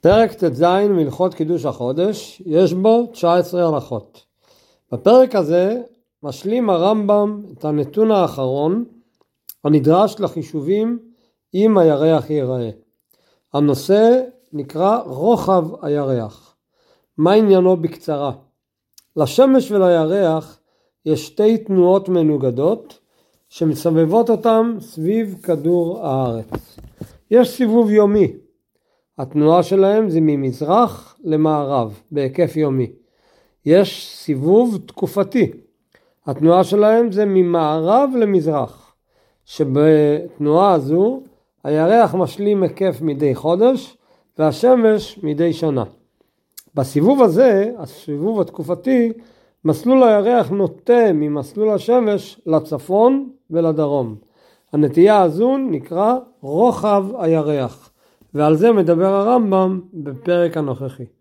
פרק ט"ז מהלכות קידוש החודש, יש בו 19 הלכות. בפרק הזה משלים הרמב"ם את הנתון האחרון הנדרש לחישובים אם הירח ייראה. הנושא נקרא רוחב הירח. מה עניינו בקצרה? לשמש ולירח יש שתי תנועות מנוגדות שמסבבות אותם סביב כדור הארץ. יש סיבוב יומי. התנועה שלהם זה ממזרח למערב בהיקף יומי. יש סיבוב תקופתי. התנועה שלהם זה ממערב למזרח. שבתנועה הזו הירח משלים היקף מדי חודש והשמש מדי שנה. בסיבוב הזה, הסיבוב התקופתי, מסלול הירח נוטה ממסלול השמש לצפון ולדרום. הנטייה הזו נקרא רוחב הירח. ועל זה מדבר הרמב"ם בפרק הנוכחי.